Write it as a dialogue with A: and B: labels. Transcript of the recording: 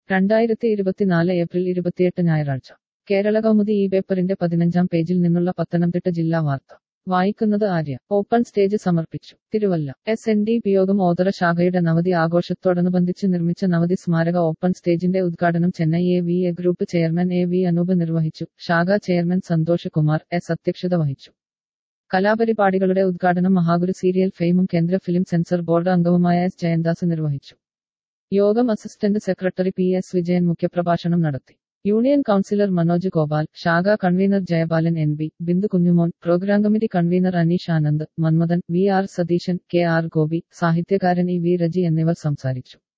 A: 2024 April 28 ഞായറാഴ്ച കേരള കൗമുദി ഈ പേപ്പറിന്റെ 15-ാം പേജിൽ നിന്നുള്ള പത്തനംതിട്ട ജില്ലാ വാർത്ത വായിക്കുന്നത് ആര്യ. ഓപ്പൺ സ്റ്റേജ് സമർപ്പിച്ചു. തിരുവല്ല. SNDP യോഗം ഓതറ ശാഖയുടെ നവതി ആഘോഷത്തോടനുബന്ധിച്ച് നിർമ്മിച്ച നവതി സ്മാരക ഓപ്പൺ സ്റ്റേജിന്റെ ഉദ്ഘാടനം Chennai AVA group chairman AV Anoop നിർവഹിച്ചു. ശാഖാ ചെയർമാൻ സന്തോഷ് കുമാർ S അധ്യക്ഷത വഹിച്ചു. കലാപരിപാടികളുടെ ഉദ്ഘാടനം മഹാഗുരു സീരിയൽ ഫെയിമും കേന്ദ്ര ഫിലിം സെൻസർ ബോർഡ് അംഗവുമായ S ജയന്ദാസ് നിർവഹിച്ചു. യോഗം അസിസ്റ്റന്റ് സെക്രട്ടറി PS വിജയൻ മുഖ്യപ്രഭാഷണം നടത്തി. യൂണിയൻ കൗൺസിലർ മനോജ് ഗോപാൽ, ശാഖാ convener Jayapalan NB, Bindu Kunjumon, programme committee convener Aneesh Anand, Manmathan, VR Satheesan, KR Gopi, സാഹിത്യകാരൻ EV രജി എന്നിവർ സംസാരിച്ചു.